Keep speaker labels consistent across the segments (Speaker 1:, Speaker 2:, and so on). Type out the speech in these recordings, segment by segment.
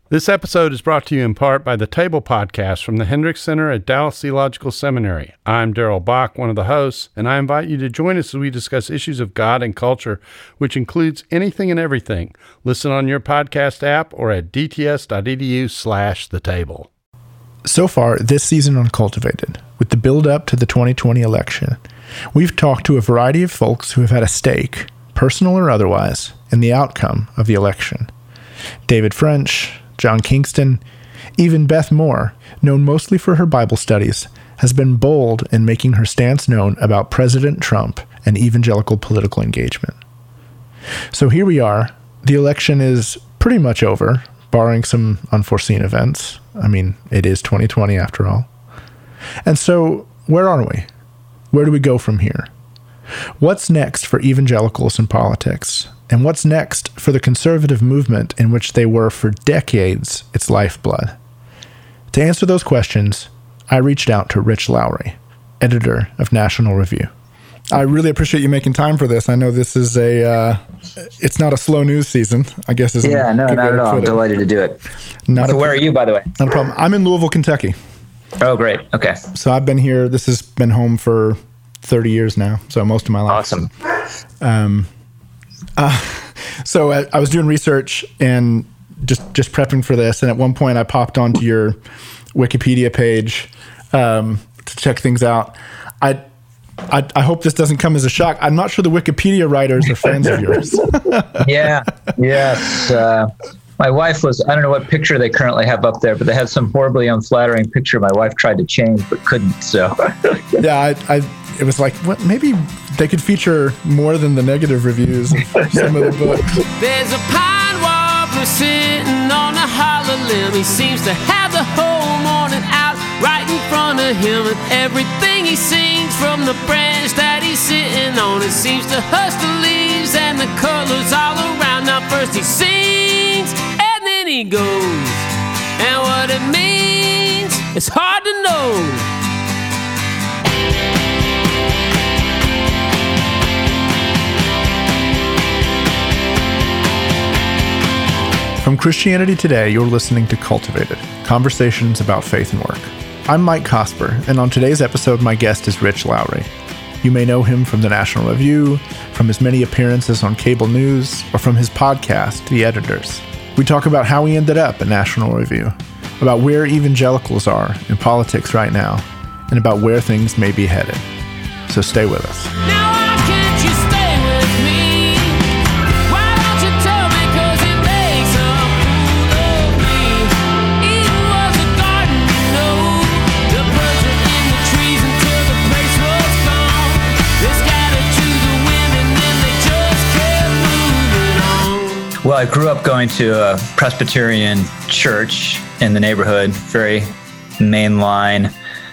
Speaker 1: This episode is brought to you in part by the Table Podcast from the Hendricks Center at Dallas Theological Seminary. I'm Darrell Bach, one of the hosts, and I invite you to join us as we discuss issues of God and culture, which includes anything and everything. Listen on your podcast app or at dts.edu/thetable.
Speaker 2: So far, this season on Cultivated, with the build-up to the 2020 election, we've talked to a variety of folks who have had a stake, personal or otherwise, in the outcome of the election. David French, John Kingston, even Beth Moore, known mostly for her Bible studies, has been bold in making her stance known about President Trump and evangelical political engagement. So here we are. The election is pretty much over, barring some unforeseen events. I mean, it is 2020 after all. And so, where are we? Where do we go from here? What's next for evangelicals in politics? And what's next for the conservative movement in which they were for decades its lifeblood? To answer those questions, I reached out to Rich Lowry, editor of National Review. I really appreciate you making time for this. I know this is it's not a slow news season, I guess.
Speaker 3: Yeah, no, not at all. I'm delighted to do it. Where are you, by the way?
Speaker 2: Not a problem. I'm in Louisville, Kentucky.
Speaker 3: Oh, great. Okay.
Speaker 2: So I've been here. This has been home for 30 years now, so most of my life.
Speaker 3: Awesome.
Speaker 2: So I was doing research and just prepping for this, and at one point I popped onto your Wikipedia page to check things out. I hope this doesn't come as a shock. I'm not sure the Wikipedia writers are fans of yours.
Speaker 3: Yeah. Yes. My wife was, I don't know what picture they currently have up there, but they had some horribly unflattering picture my wife tried to change but couldn't. So
Speaker 2: yeah, it was like, what, maybe they could feature more than the negative reviews of some of the books.
Speaker 4: There's a pine warbler sitting on a hollow limb. He seems to have the whole morning out right in front of him. And everything he sings from the branch that he's sitting on, it seems to hush the leaves and the colors all around. Now first he sings and then he goes, and what it means, it's hard to know.
Speaker 2: From Christianity Today, you're listening to Cultivated, conversations about faith and work. I'm Mike Cosper, and on today's episode, my guest is Rich Lowry. You may know him from the National Review, from his many appearances on cable news, or from his podcast, The Editors. We talk about how he ended up at National Review, about where evangelicals are in politics right now, and about where things may be headed. So stay with us.
Speaker 4: Now why can't you stay with me? Why don't you tell me, 'cause it makes a fool of me. Eden was a garden, you know. The birds were in the trees until the place was gone. They scattered to the wind and then they just kept moving on.
Speaker 3: Well, I grew up going to a Presbyterian church in the neighborhood, very mainline,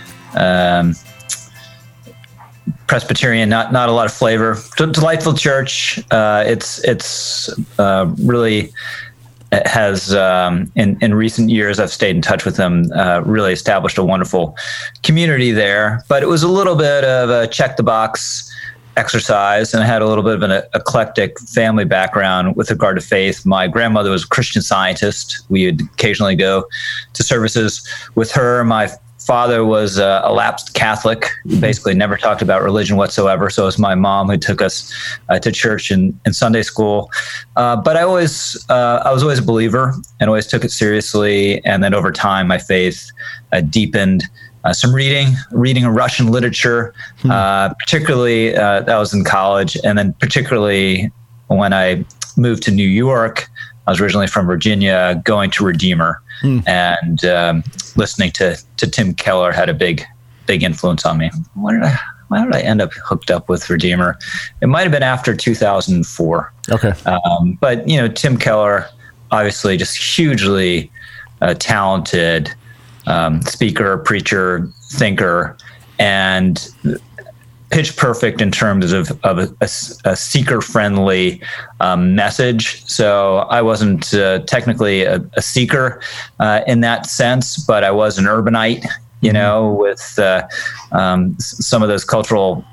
Speaker 3: Presbyterian, not a lot of flavor. Delightful church. It's really has in recent years, I've stayed in touch with them. Really established a wonderful community there. But it was a little bit of a check the box exercise, and I had a little bit of an eclectic family background with regard to faith. My grandmother was a Christian Scientist. We would occasionally go to services with her. My father was a lapsed Catholic, basically never talked about religion whatsoever. So it was my mom who took us to church and Sunday school. But I was always a believer and always took it seriously. And then over time, my faith deepened. Some reading Russian literature, particularly that was in college. And then particularly when I moved to New York, I was originally from Virginia, going to Redeemer and listening to Tim Keller had a big influence on me. Why did I end up hooked up with Redeemer? It might have been after 2004.
Speaker 2: Okay.
Speaker 3: But, Tim Keller, obviously just hugely talented speaker, preacher, thinker, and pitch perfect in terms of a seeker-friendly message. So I wasn't technically a seeker in that sense, but I was an urbanite, with some of those cultural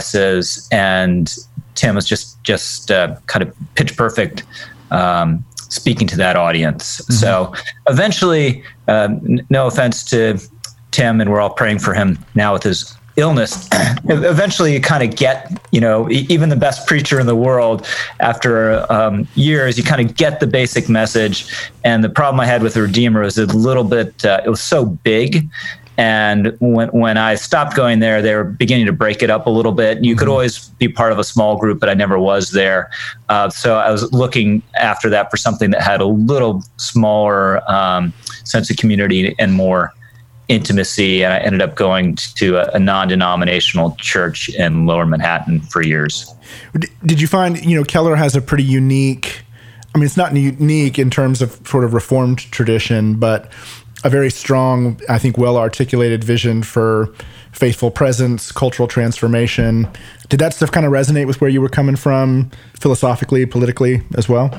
Speaker 3: biases. And Tim was just kind of pitch perfect speaking to that audience. So eventually, no offense to Tim, and we're all praying for him now with his illness, eventually you kind of get, even the best preacher in the world, after years, you kind of get the basic message. And the problem I had with the Redeemer was a little bit, it was so big. And when I stopped going there, they were beginning to break it up a little bit. You could always be part of a small group, but I never was there. So I was looking after that for something that had a little smaller sense of community and more intimacy. And I ended up going to a non-denominational church in Lower Manhattan for years.
Speaker 2: Did you find, Keller has a pretty unique, it's not unique in terms of sort of Reformed tradition, but a very strong, I think, well-articulated vision for faithful presence, cultural transformation. Did that stuff kind of resonate with where you were coming from philosophically, politically as well?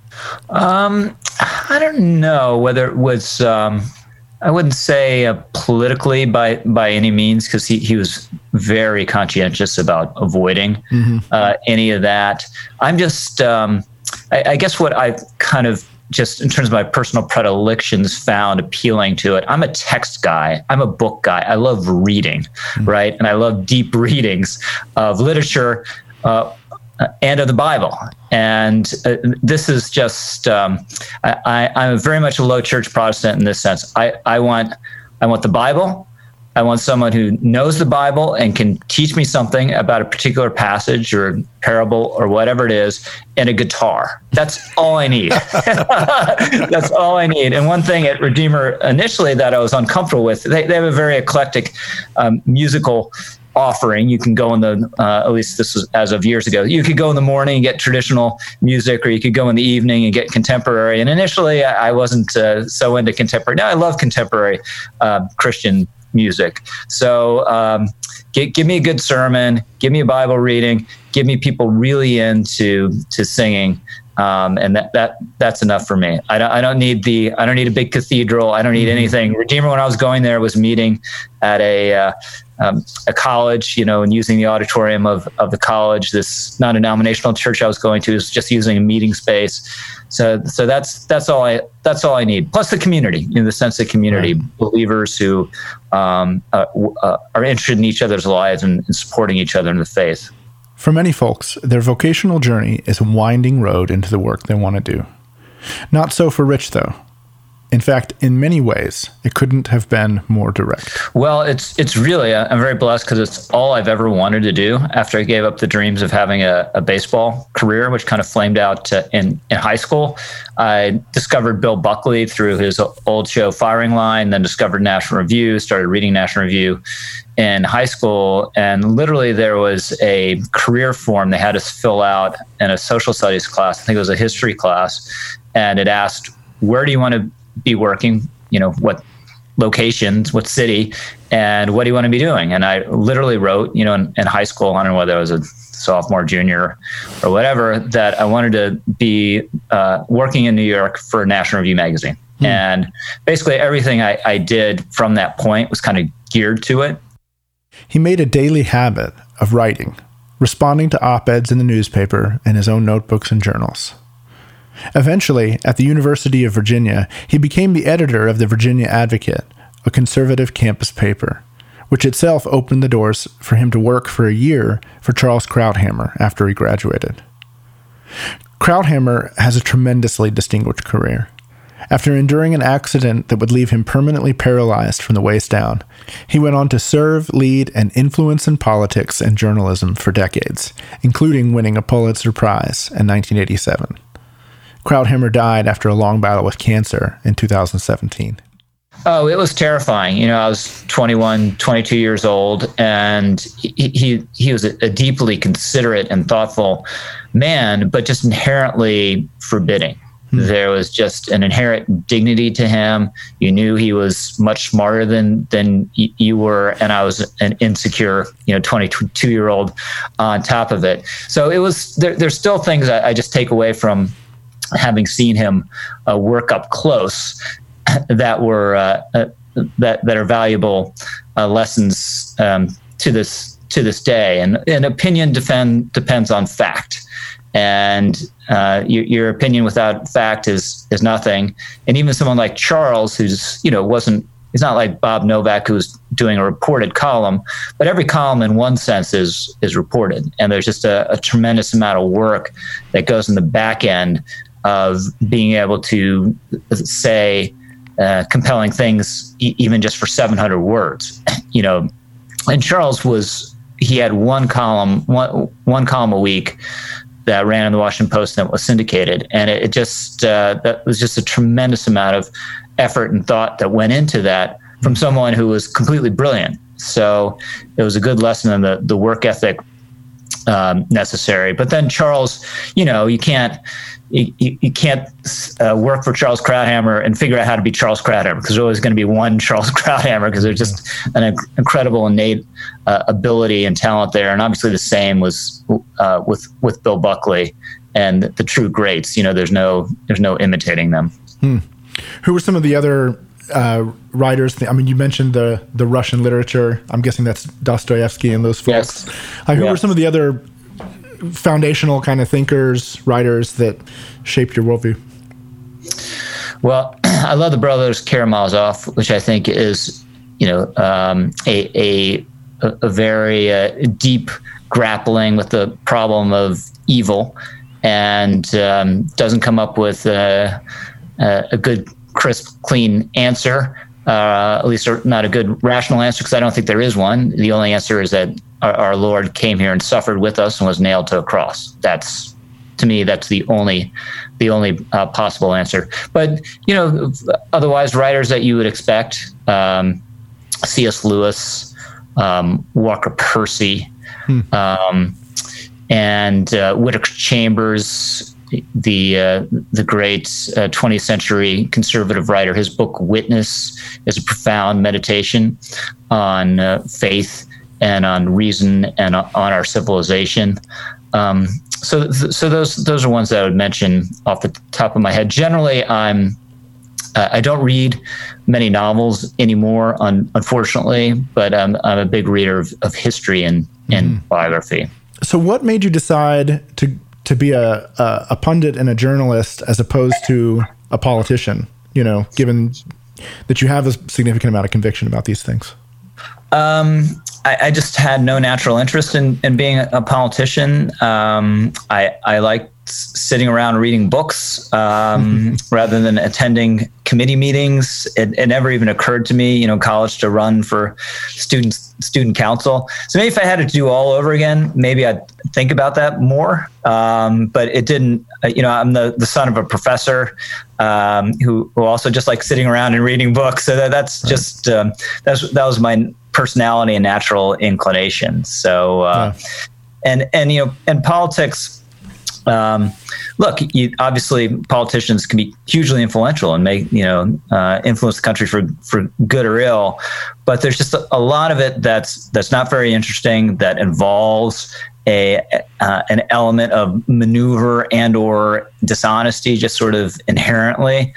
Speaker 3: I don't know whether it was, I wouldn't say politically by any means, because he was very conscientious about avoiding any of that. I'm just, I guess what I've kind of, just in terms of my personal predilections, found appealing to it. I'm a text guy. I'm a book guy. I love reading, right? And I love deep readings of literature and of the Bible. And this is just, I'm very much a low church Protestant in this sense. I want the Bible. I want someone who knows the Bible and can teach me something about a particular passage or parable or whatever it is, and a guitar. That's all I need. That's all I need. And one thing at Redeemer initially that I was uncomfortable with, they have a very eclectic musical offering. You can go in the, at least this was as of years ago, you could go in the morning and get traditional music, or you could go in the evening and get contemporary. And initially I wasn't so into contemporary. Now I love contemporary Christian music. So give me a good sermon, give me a Bible reading, give me people really into singing, and that's enough for me. I don't need a big cathedral. I don't need anything. Redeemer, when I was going there, was meeting at a college, and using the auditorium of the college. This non-denominational church I was going to is just using a meeting space. So that's all I need. Plus the community, the sense of community, right. Believers who are interested in each other's lives and supporting each other in the faith.
Speaker 2: For many folks, their vocational journey is a winding road into the work they want to do. Not so for Rich, though. In fact, in many ways, it couldn't have been more direct.
Speaker 3: Well, it's really, I'm very blessed because it's all I've ever wanted to do after I gave up the dreams of having a baseball career, which kind of flamed out in high school. I discovered Bill Buckley through his old show Firing Line, then discovered National Review, started reading National Review in high school. And literally there was a career form they had us fill out in a social studies class. I think it was a history class. And it asked, where do you want to be working, what locations, what city, and what do you want to be doing? And I literally wrote, in high school, I don't know whether I was a sophomore, junior, or whatever, that I wanted to be working in New York for National Review magazine. And basically everything I did from that point was kind of geared to it.
Speaker 2: He made a daily habit of writing, responding to op-eds in the newspaper and his own notebooks and journals. Eventually, at the University of Virginia, he became the editor of the Virginia Advocate, a conservative campus paper, which itself opened the doors for him to work for a year for Charles Krauthammer after he graduated. Krauthammer has a tremendously distinguished career. After enduring an accident that would leave him permanently paralyzed from the waist down, he went on to serve, lead, and influence in politics and journalism for decades, including winning a Pulitzer Prize in 1987. Krauthammer died after a long battle with cancer in 2017.
Speaker 3: Oh, it was terrifying. I was 21, 22 years old, and he was a deeply considerate and thoughtful man, but just inherently forbidding. There was just an inherent dignity to him. You knew he was much smarter than you were, and I was an insecure, 22-year-old on top of it. So it was. There's still things I just take away from having seen him work up close that were that are valuable lessons to this day. And opinion depends on fact. and your opinion without fact is nothing. And even someone like Charles, who's he's not like Bob Novak, who's doing a reported column, but every column in one sense is reported, and there's just a tremendous amount of work that goes in the back end of being able to say compelling things, even just for 700 words. And Charles he had one column a week that ran in the Washington Post and that was syndicated, and it just that was just a tremendous amount of effort and thought that went into that from someone who was completely brilliant. So it was a good lesson in the work ethic necessary. But then Charles, you can't work for Charles Krauthammer and figure out how to be Charles Krauthammer, because there's always going to be one Charles Krauthammer, because there's just an incredible innate ability and talent there. And obviously the same was with Bill Buckley and the true greats. There's no imitating them.
Speaker 2: Who were some of the other writers? I mean, you mentioned the Russian literature. I'm guessing that's Dostoevsky and those folks.
Speaker 3: Yes.
Speaker 2: Who were some of the other foundational kind of thinkers, writers that shaped your worldview?
Speaker 3: Well, I love the brothers Karamazov, which I think is, a very deep grappling with the problem of evil, and doesn't come up with a good, crisp, clean answer, at least not a good rational answer, because I don't think there is one. The only answer is that our Lord came here and suffered with us and was nailed to a cross. To me, that's the only possible answer. But otherwise, writers that you would expect: C.S. Lewis, Walker Percy, and Whittaker Chambers, the great 20th century conservative writer. His book Witness is a profound meditation on faith and on reason and on our civilization. So those are ones that I would mention off the top of my head. Generally, I don't read many novels anymore, unfortunately, but I'm a big reader of history and biography. So
Speaker 2: what made you decide to be a pundit and a journalist as opposed to a politician, given that you have a significant amount of conviction about these things?
Speaker 3: I just had no natural interest in being a politician. I liked sitting around reading books rather than attending committee meetings. It never even occurred to me, college, to run for student council. So maybe if I had it to do all over again, maybe I'd think about that more. But it didn't. I'm the son of a professor who also just likes sitting around and reading books. So that's just that was my personality and natural inclination. So and politics. Look, obviously politicians can be hugely influential and make, influence the country for good or ill, but there's just a lot of it that's not very interesting, that involves an element of maneuver and or dishonesty, just sort of inherently.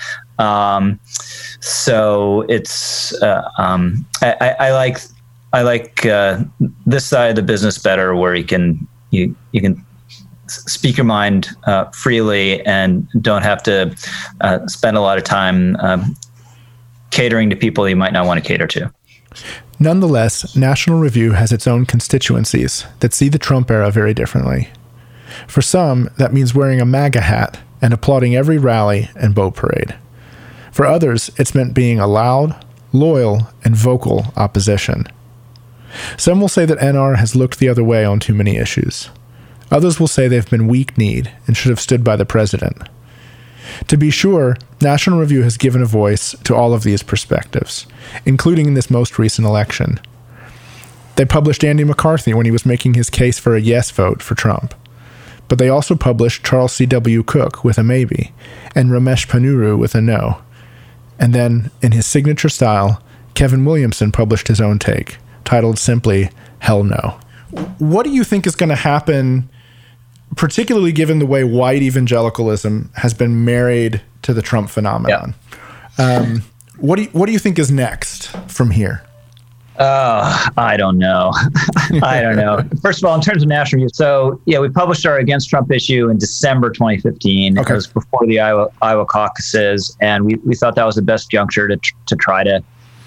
Speaker 3: So it's I like this side of the business better, where you can speak your mind freely and don't have to spend a lot of time catering to people you might not want to cater to.
Speaker 2: Nonetheless, National Review has its own constituencies that see the Trump era very differently. For some, that means wearing a MAGA hat and applauding every rally and boat parade. For others, it's meant being a loud, loyal, and vocal opposition. Some will say that NR has looked the other way on too many issues. Others will say they've been weak-kneed and should have stood by the president. To be sure, National Review has given a voice to all of these perspectives, including in this most recent election. They published Andy McCarthy when he was making his case for a yes vote for Trump. But they also published Charles C.W. Cook with a maybe, and Ramesh Ponnuru with a no. And then, in his signature style, Kevin Williamson published his own take, titled simply, Hell No. What do you think is going to happen, particularly given the way white evangelicalism has been married to the Trump phenomenon? Yeah. What do you think is next from here?
Speaker 3: I don't know. I don't know. First of all, in terms of national review, so yeah, we published our Against Trump issue in December 2015.
Speaker 2: Okay.
Speaker 3: It was before the Iowa caucuses, and we thought that was the best juncture to try to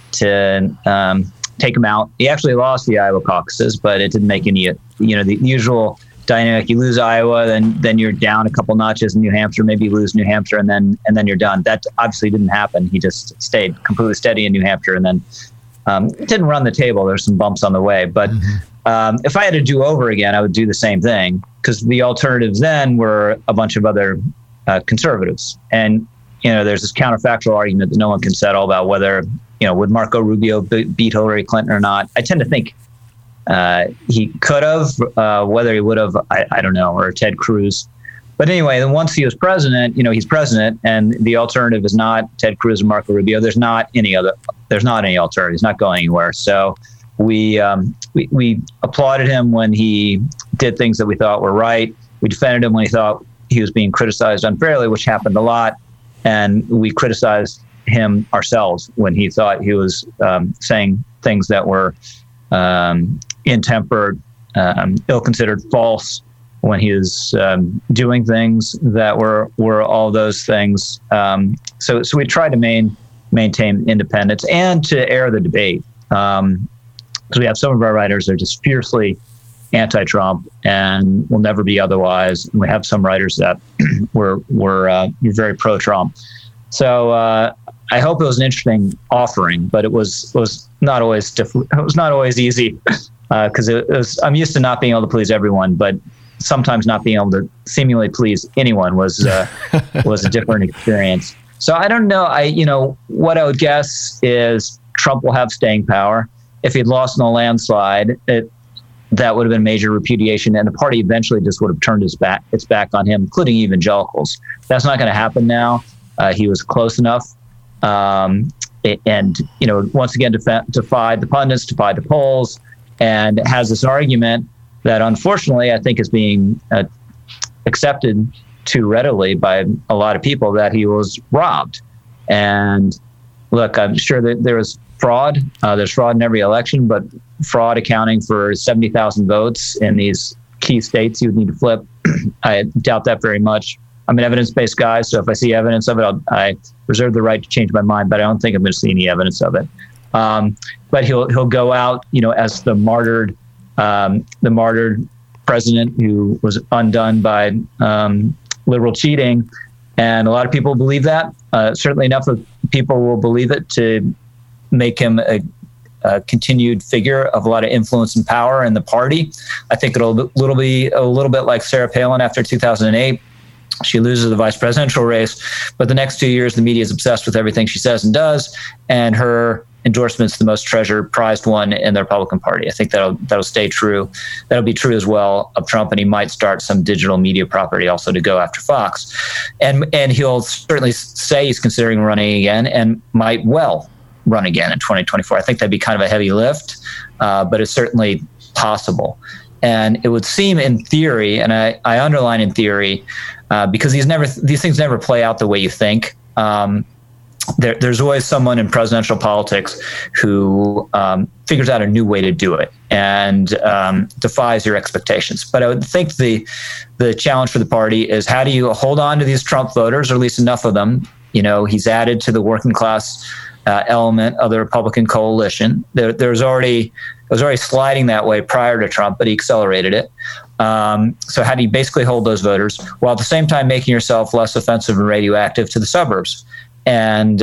Speaker 3: take him out. He actually lost the Iowa caucuses, but it didn't make any, the usual dynamic. You lose Iowa, then you're down a couple notches in New Hampshire, maybe you lose New Hampshire, and then you're done. That obviously didn't happen. He just stayed completely steady in New Hampshire, and then didn't run the table. There's some bumps on the way, but if I had to do over again, I would do the same thing, because the alternatives then were a bunch of other conservatives. And, there's this counterfactual argument that no one can settle about whether, would Marco Rubio beat Hillary Clinton or not. I tend to think he could have, whether he would have, I don't know, or Ted Cruz. But anyway, then once he was president, he's president, and the alternative is not Ted Cruz or Marco Rubio. There's not any alternative. He's not going anywhere. So we applauded him when he did things that we thought were right. We defended him when he thought he was being criticized unfairly, which happened a lot. And we criticized him ourselves when he thought he was saying things that were intemperate, ill-considered, false, when he was doing things that were all those things. So we tried to maintain independence and to air the debate. Because we have some of our writers that are just fiercely anti-Trump and will never be otherwise. And we have some writers that were very pro-Trump. So I hope it was an interesting offering, but it was not always it was not always easy, because I'm used to not being able to please everyone, but sometimes not being able to seemingly please anyone was a different experience. So I don't know. What I would guess is Trump will have staying power. If he'd lost in a landslide, that would have been major repudiation, and the party eventually just would have turned its back on him, including evangelicals. That's not going to happen now. He was close enough, and once again defied the pundits, defied the polls, and has this argument that unfortunately I think is being accepted too readily by a lot of people, that he was robbed. And look, I'm sure that there was fraud. There's fraud in every election, but fraud accounting for 70,000 votes in these key states you would need to flip, I doubt that very much. I'm an evidence-based guy, so if I see evidence of it, I reserve the right to change my mind, but I don't think I'm going to see any evidence of it. But he'll go out, as the martyred president who was undone by liberal cheating, and a lot of people believe that. Certainly enough of people will believe it to make him a continued figure of a lot of influence and power in the party. I think it'll be a little bit like Sarah Palin after 2008. She loses the vice presidential race, but the next 2 years, the media is obsessed with everything she says and does, and her endorsement's the most prized one in the Republican Party. I think that'll stay true. That'll be true as well of Trump, and he might start some digital media property also to go after Fox. And he'll certainly say he's considering running again, and might well run again in 2024. I think that'd be kind of a heavy lift, but it's certainly possible. And it would seem in theory, and I underline in theory, because these things never play out the way you think. There's always someone in presidential politics who figures out a new way to do it and defies your expectations. But I would think the challenge for the party is, how do you hold on to these Trump voters, or at least enough of them? He's added to the working class element of the Republican coalition. It was already sliding that way prior to Trump, but he accelerated it. So how do you basically hold those voters while at the same time making yourself less offensive and radioactive to the suburbs? And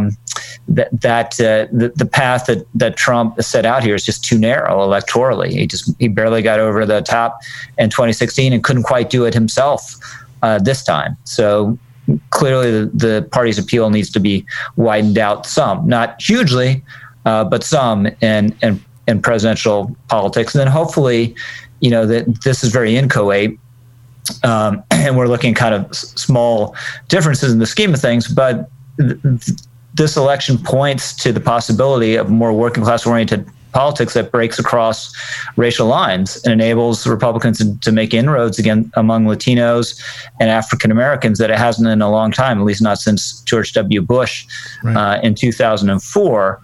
Speaker 3: the path that Trump set out here is just too narrow electorally. He barely got over the top in 2016 and couldn't quite do it himself this time. So clearly the party's appeal needs to be widened out some, not hugely, but some in presidential politics. And then hopefully, that this is very inchoate, and we're looking kind of small differences in the scheme of things, but this election points to the possibility of more working class oriented politics that breaks across racial lines and enables Republicans to make inroads again among Latinos and African Americans that it hasn't in a long time, at least not since George W. Bush in 2004.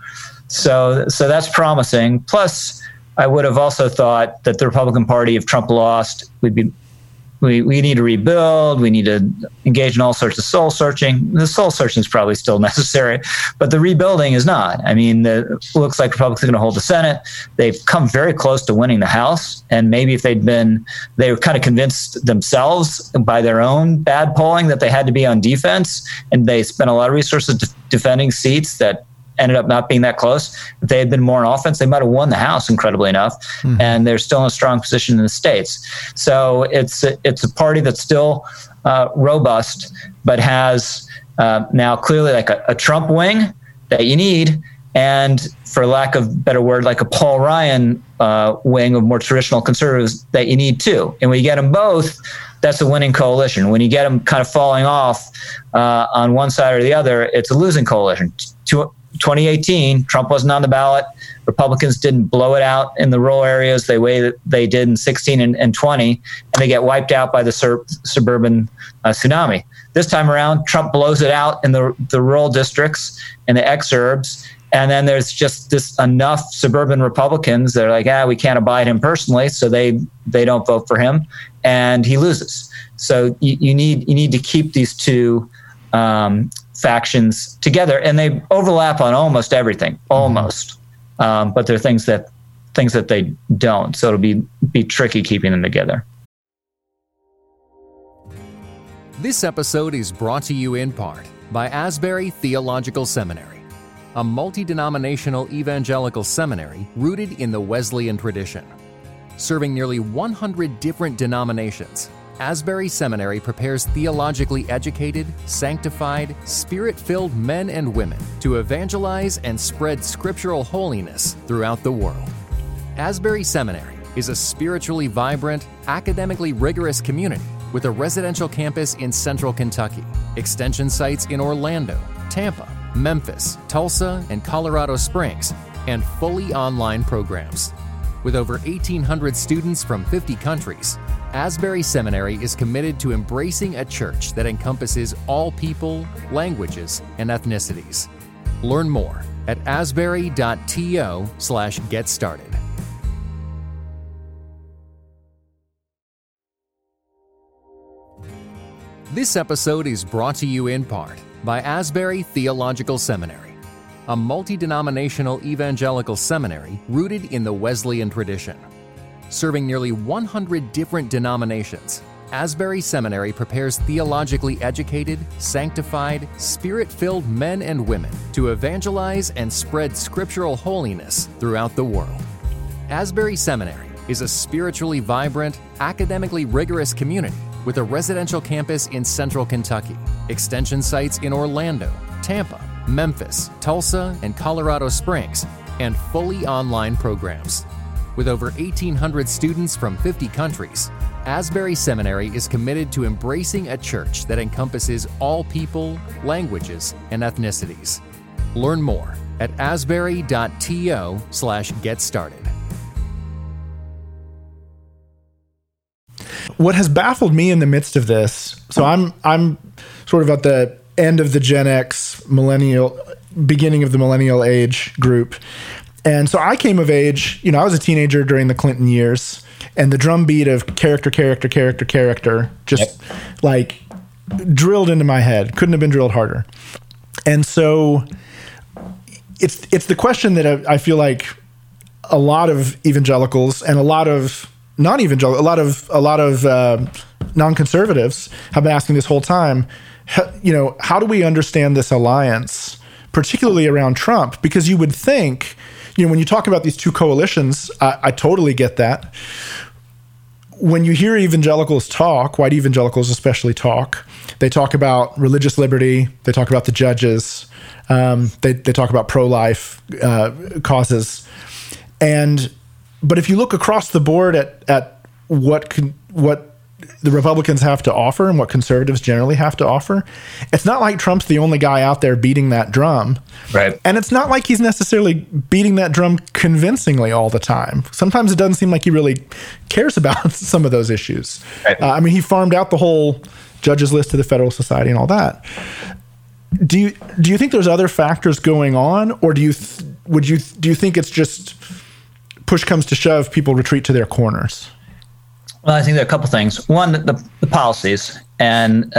Speaker 3: So that's promising. Plus, I would have also thought that the Republican Party, if Trump lost, we need to rebuild. We need to engage in all sorts of soul searching. The soul searching is probably still necessary, but the rebuilding is not. I mean, it looks like Republicans are going to hold the Senate. They've come very close to winning the House. And maybe if they were kind of convinced themselves by their own bad polling that they had to be on defense, and they spent a lot of resources defending seats that ended up not being that close. If they had been more on offense, they might have won the House, incredibly enough, and they're still in a strong position in the states. So it's a party that's still robust, but has now clearly like a Trump wing that you need, and for lack of a better word, like a Paul Ryan wing of more traditional conservatives that you need too. And when you get them both, that's a winning coalition. When you get them kind of falling off on one side or the other, it's a losing coalition. 2018, Trump wasn't on the ballot. Republicans didn't blow it out in the rural areas the way that they did in 16 and 20, and they get wiped out by the suburban tsunami. This time around, Trump blows it out in the rural districts and the exurbs, and then there's just enough suburban Republicans that are like, we can't abide him personally, so they don't vote for him, and he loses. So you need to keep these two factions together, and they overlap on almost everything, but there are things that they don't. So it'll be tricky keeping them together.
Speaker 5: This episode is brought to you in part by Asbury Theological Seminary, a multi-denominational evangelical seminary rooted in the Wesleyan tradition. Serving nearly 100 different denominations, Asbury Seminary prepares theologically educated, sanctified, spirit-filled men and women to evangelize and spread scriptural holiness throughout the world. Asbury Seminary is a spiritually vibrant, academically rigorous community with a residential campus in central Kentucky, extension sites in Orlando, Tampa, Memphis, Tulsa, and Colorado Springs, and fully online programs. With over 1,800 students from 50 countries, Asbury Seminary is committed to embracing a church that encompasses all people, languages, and ethnicities. Learn more at asbury.to/getstarted. This episode is brought to you in part by Asbury Theological Seminary, a multi-denominational evangelical seminary rooted in the Wesleyan tradition. Serving nearly 100 different denominations, Asbury Seminary prepares theologically educated, sanctified, spirit-filled men and women to evangelize and spread scriptural holiness throughout the world. Asbury Seminary is a spiritually vibrant, academically rigorous community with a residential campus in central Kentucky, extension sites in Orlando, Tampa, Memphis, Tulsa, and Colorado Springs, and fully online programs. With over 1,800 students from 50 countries, Asbury Seminary is committed to embracing a church that encompasses all people, languages, and ethnicities. Learn more at asbury.to/getstarted.
Speaker 2: What has baffled me in the midst of this, so I'm sort of at the end of the Gen X beginning of the millennial age group. And so I came of age, I was a teenager during the Clinton years, and the drumbeat of character just like drilled into my head. Couldn't have been drilled harder. And so it's the question that I feel like a lot of evangelicals and a lot of non-evangelicals, a lot of non-conservatives have been asking this whole time. How do we understand this alliance, particularly around Trump? Because you would think, when you talk about these two coalitions, I totally get that. When you hear evangelicals talk, white evangelicals especially talk, they talk about religious liberty, they talk about the judges, they talk about pro-life causes. But if you look across the board at what the Republicans have to offer and what conservatives generally have to offer, it's not like Trump's the only guy out there beating that drum.
Speaker 3: Right.
Speaker 2: And it's not like he's necessarily beating that drum convincingly all the time. Sometimes it doesn't seem like he really cares about some of those issues. Right. He farmed out the whole judges list to the Federal Society and all that. Do you think there's other factors going on, or do you do you think it's just push comes to shove, people retreat to their corners?
Speaker 3: Well, I think there are a couple things. One, the policies, and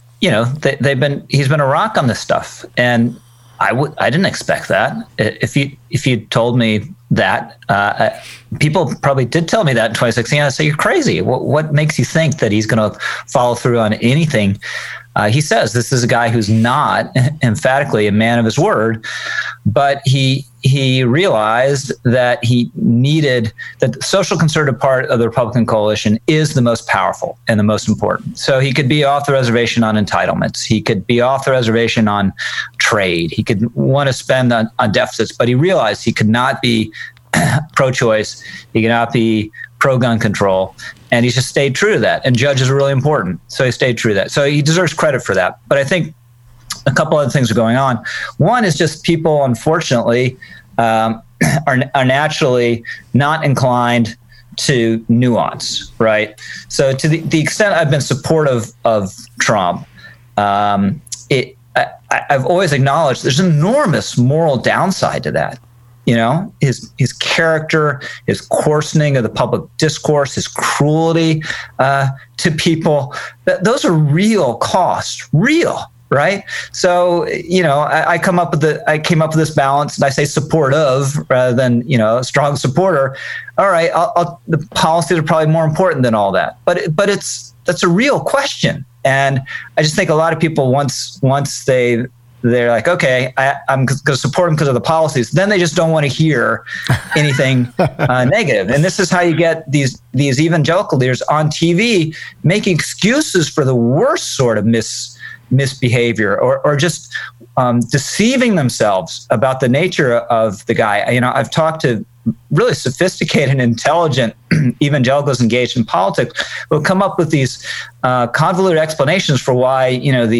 Speaker 3: he's been a rock on this stuff, and I didn't expect that. If you told me that, people probably did tell me that in 2016. I say, you're crazy. What makes you think that he's going to follow through on anything he says? This is a guy who's not emphatically a man of his word, but he realized that he needed that the social conservative part of the Republican coalition is the most powerful and the most important. So he could be off the reservation on entitlements. He could be off the reservation on trade. He could want to spend on deficits, but he realized he could not be pro-choice. He could not be pro-gun control. And he just stayed true to that. And judges are really important. So he stayed true to that. So he deserves credit for that. But I think a couple other things are going on. One is just people, unfortunately, are naturally not inclined to nuance, right? So to the extent I've been supportive of Trump, I've always acknowledged there's an enormous moral downside to that. His character, his coarsening of the public discourse, his cruelty to people, those are real costs, right? So, I came up with this balance, and I say supportive rather than, a strong supporter. All right, the policies are probably more important than all that, but that's a real question. And I just think a lot of people, once they're like, okay, I'm going to support him because of the policies, then they just don't want to hear anything negative. And this is how you get these evangelical leaders on TV making excuses for the worst sort of misbehavior or just deceiving themselves about the nature of the guy. I've talked to really sophisticated and intelligent evangelicals engaged in politics who come up with these convoluted explanations for why,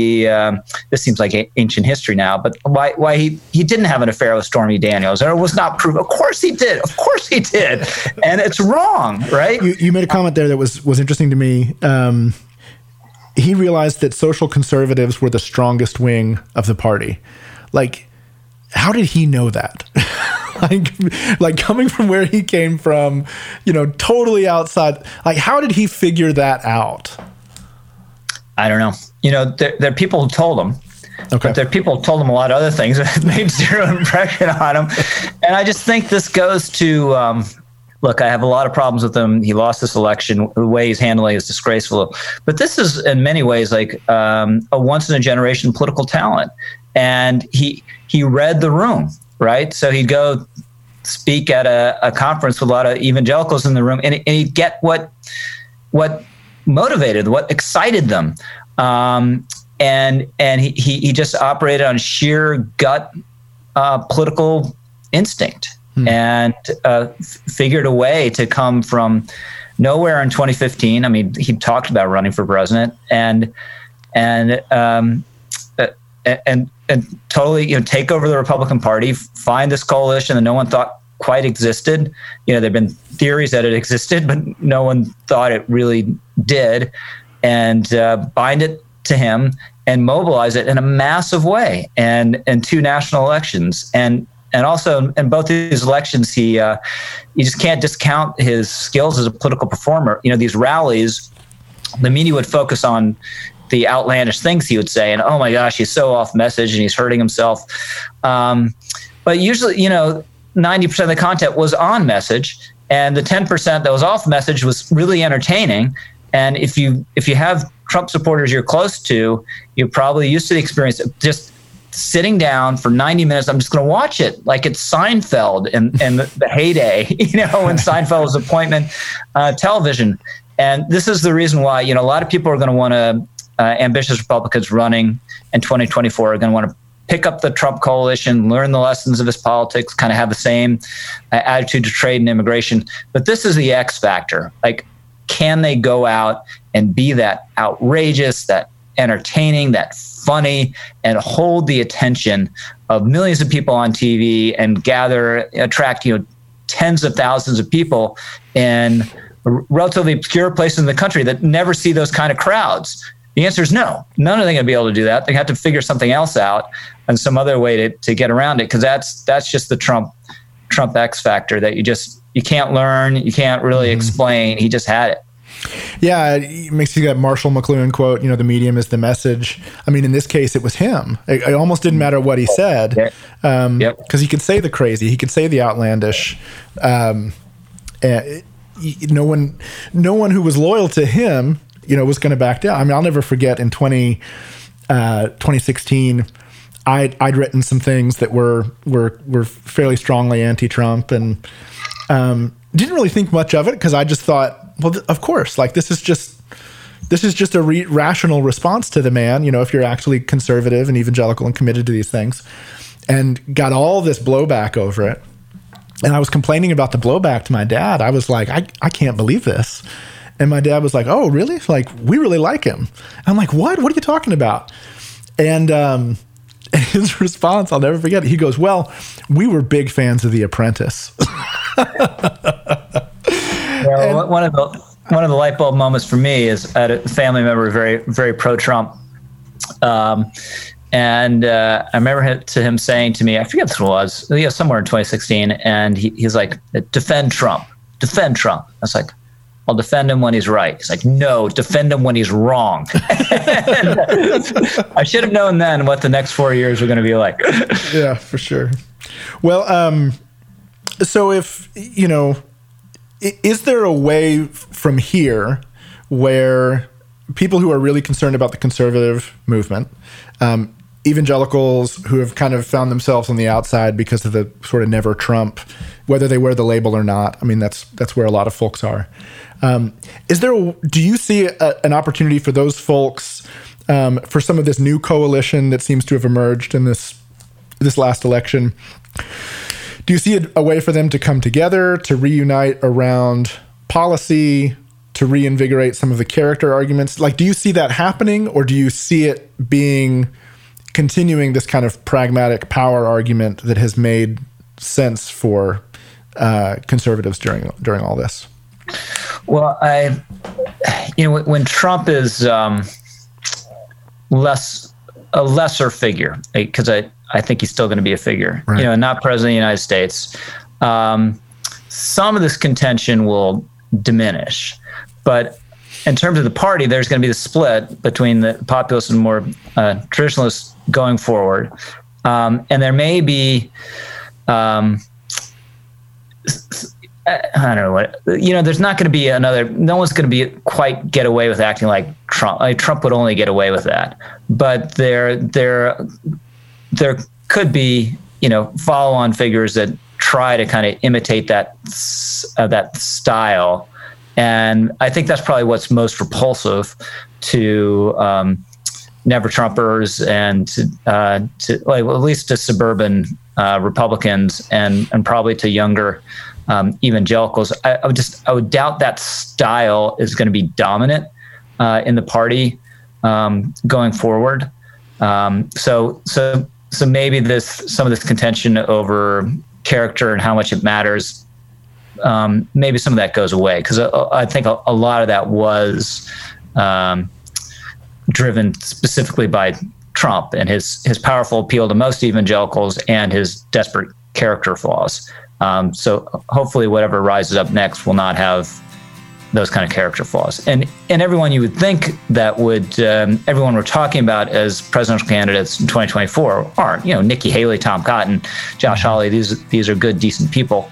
Speaker 3: this seems like ancient history now, but why he didn't have an affair with Stormy Daniels, or was not proven. Of course he did. And it's wrong, right?
Speaker 2: You made a comment there that was interesting to me. He realized that social conservatives were the strongest wing of the party. Like, how did he know that? like coming from where he came from, totally outside. Like, how did he figure that out?
Speaker 3: I don't know. There are people who told him. Okay. But there are people who told him a lot of other things that made zero impression on him. And I just think this goes to, look, I have a lot of problems with him. He lost this election. The way he's handling it is disgraceful. But this is, in many ways, like a once-in-a-generation political talent. And he read the room, right? So he'd go speak at a conference with a lot of evangelicals in the room, and he'd get what motivated, what excited them. And he just operated on sheer gut political instinct. And figured a way to come from nowhere in 2015. I mean, he talked about running for president, and totally, take over the Republican Party, find this coalition that no one thought quite existed. There've been theories that it existed, but no one thought it really did, and bind it to him and mobilize it in a massive way, and 2 national elections, and also in both these elections, you just can't discount his skills as a political performer. These rallies, the media would focus on the outlandish things he would say, and oh my gosh, he's so off message and he's hurting himself. But usually, 90% of the content was on message, and the 10% that was off message was really entertaining. And if you have Trump supporters you're close to, you're probably used to the experience of just sitting down for 90 minutes. I'm just going to watch it like it's Seinfeld and the heyday, when Seinfeld was appointment television. And this is the reason why, a lot of people are going to want to, ambitious Republicans running in 2024 are going to want to pick up the Trump coalition, learn the lessons of his politics, kind of have the same attitude to trade and immigration. But this is the X factor. Like, can they go out and be that outrageous, that entertaining, that funny, and hold the attention of millions of people on TV and attract, tens of thousands of people in relatively obscure places in the country that never see those kind of crowds? The answer is no. None of them are going to be able to do that. They have to figure something else out. and some other way to get around it, because that's just the Trump X factor that you can't learn, you can't really explain. He just had it.
Speaker 2: Yeah, it makes you that Marshall McLuhan quote, the medium is the message. I mean, in this case, it was him. It almost didn't matter what he said, because he could say the crazy, he could say the outlandish. No one who was loyal to him, was going to back down. I mean, I'll never forget in 2016, I'd written some things that were fairly strongly anti-Trump, and didn't really think much of it, because I just thought, well, of course, like this is just a rational response to the man, if you're actually conservative and evangelical and committed to these things, and got all this blowback over it. And I was complaining about the blowback to my dad. I was like, I can't believe this. And my dad was like, oh, really? Like, we really like him. And I'm like, what? What are you talking about? And his response, I'll never forget it. He goes, well, we were big fans of The Apprentice.
Speaker 3: Well, one of the light bulb moments for me is I had a family member very, very pro-Trump. And I remember him saying to me, I forget what it was, somewhere in 2016, and he's like, defend Trump. I was like, I'll defend him when he's right. He's like, no, defend him when he's wrong. I should have known then what the next 4 years were going to be like.
Speaker 2: Yeah, for sure. Well, so if, is there a way from here where people who are really concerned about the conservative movement, evangelicals who have kind of found themselves on the outside because of the sort of never Trump, whether they wear the label or not, I mean, that's where a lot of folks are. Do you see an opportunity for those folks, for some of this new coalition that seems to have emerged in this last election? Do you see a way for them to come together, to reunite around policy, to reinvigorate some of the character arguments? Like, do you see that happening, or do you see it continuing this kind of pragmatic power argument that has made sense for conservatives during all this?
Speaker 3: Well, when Trump is a lesser figure, because I think he's still going to be a figure, right, not president of the United States, some of this contention will diminish. But in terms of the party, there's going to be the split between the populists and more traditionalists going forward. And there may be, I don't know what, there's not going to be no one's going to quite get away with acting like Trump. Trump would only get away with that. But there could be, follow-on figures that try to kind of imitate that style. And I think that's probably what's most repulsive to never Trumpers and to at least to suburban Republicans and probably to younger evangelicals. I would doubt that style is going to be dominant in the party going forward. So maybe some of this contention over character and how much it matters, maybe some of that goes away, because I think a lot of that was driven specifically by Trump and his powerful appeal to most evangelicals and his desperate character flaws. So hopefully whatever rises up next will not have those kind of character flaws. And everyone you would think that would, everyone we're talking about as presidential candidates in 2024 aren't, Nikki Haley, Tom Cotton, Josh Hawley, these are good, decent people.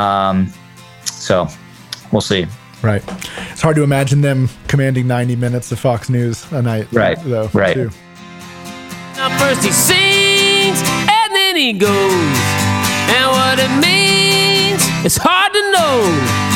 Speaker 3: So we'll see.
Speaker 2: Right. It's hard to imagine them commanding 90 minutes of Fox News a night.
Speaker 3: Right.
Speaker 2: Though,
Speaker 3: right.
Speaker 2: Too.
Speaker 4: Now first he sings and then he goes. And what it means, it's hard to know.